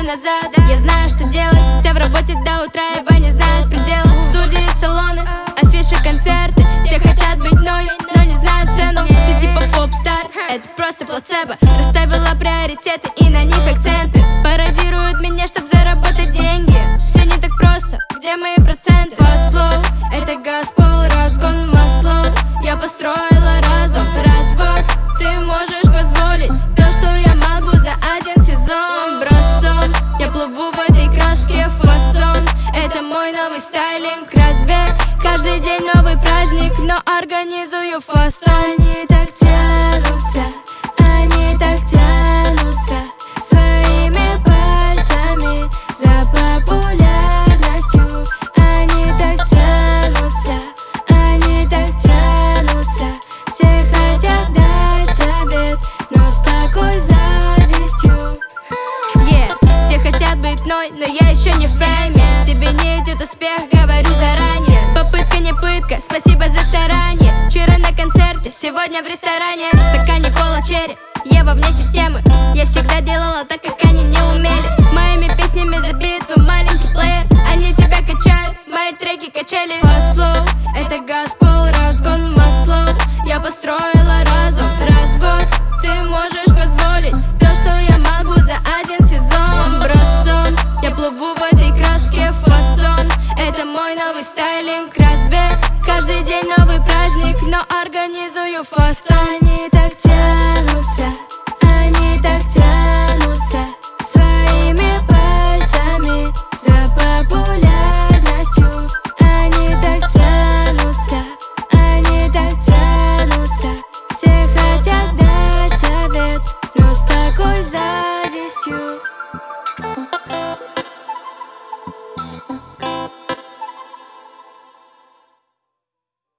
назад. Я знаю, что делать, все в работе до утра, ибо не знают предела. Студии, салоны, афиши, концерты, все хотят быть мной, но не знают цену. Ты типа поп-стар, это просто плацебо. Расставила приоритеты и на них акценты. Пародируют меня, чтоб заработать деньги. Все не так просто, где мои проценты? Fast flow, это Газпол, разгон маслов. Я построила разум, раз в год ты можешь позволить то, что я могу за один сезон. Бросом, я плыву в этой краске фасон. Это мой новый стайлинг, разбег. Каждый день новый праздник, но организую фаст. Они так тянутся, они так тянутся своими пальцами за популярностью. Они так тянутся, они так тянутся. Все хотят дать совет, но с такой завистью. Все хотят быть мной, но я еще не в прайме. Тебе не идет успех, говорю заранее. Попытка не пытка, спасибо за старание. Вчера на концерте, сегодня в ресторане. В стакане кола черри, Ева вне системы. Я всегда делала так, как они не умели. Моими песнями забит твой маленький плеер. Они тебя качают, мои треки качели. Fast flow, это Газпол, разгон маслов. Я построила разум, раз в год ты можешь позволить то, что я могу за один сезон. Бросом, я плыву в этой краске фасон. Это мой новый стайлинг, разбег. Каждый день новый праздник, но организую фаст. Они так тянутся, они так тянутся своими пальцами за популярностью. Они так тянутся, они так тянутся. Все хотят дать совет, но с такой завистью.